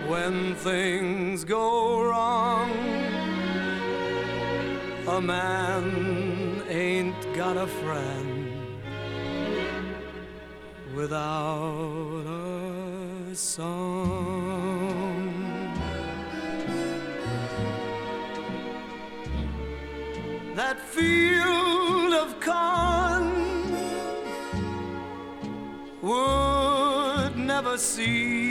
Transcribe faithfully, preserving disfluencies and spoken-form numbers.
When things go wrong, a man ain't got a friend without a song. That field of corn would never see